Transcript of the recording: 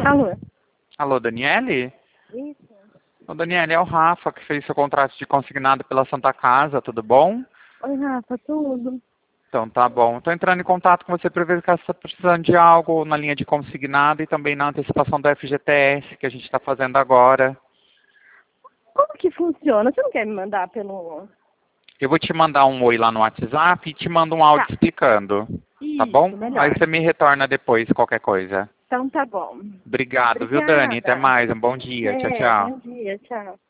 Alô? Alô, Daniele? Isso. Ô, Daniele, é o Rafa que fez seu contrato de consignado pela Santa Casa, tudo bom? Oi, Rafa, tudo? Então tá bom. Estou entrando em contato com você para ver se você está precisando de algo na linha de consignado e também na antecipação do FGTS que a gente está fazendo agora. Como que funciona? Você não quer me mandar pelo... Eu vou te mandar um oi lá no WhatsApp e te mando um áudio Tá. explicando. Tá bom? Isso, Aí melhor. você me retorna depois qualquer coisa. Então tá bom. Obrigado, viu, Dani? Até Obrigada. mais. Um bom dia. Tchau, É, tchau. bom dia, tchau.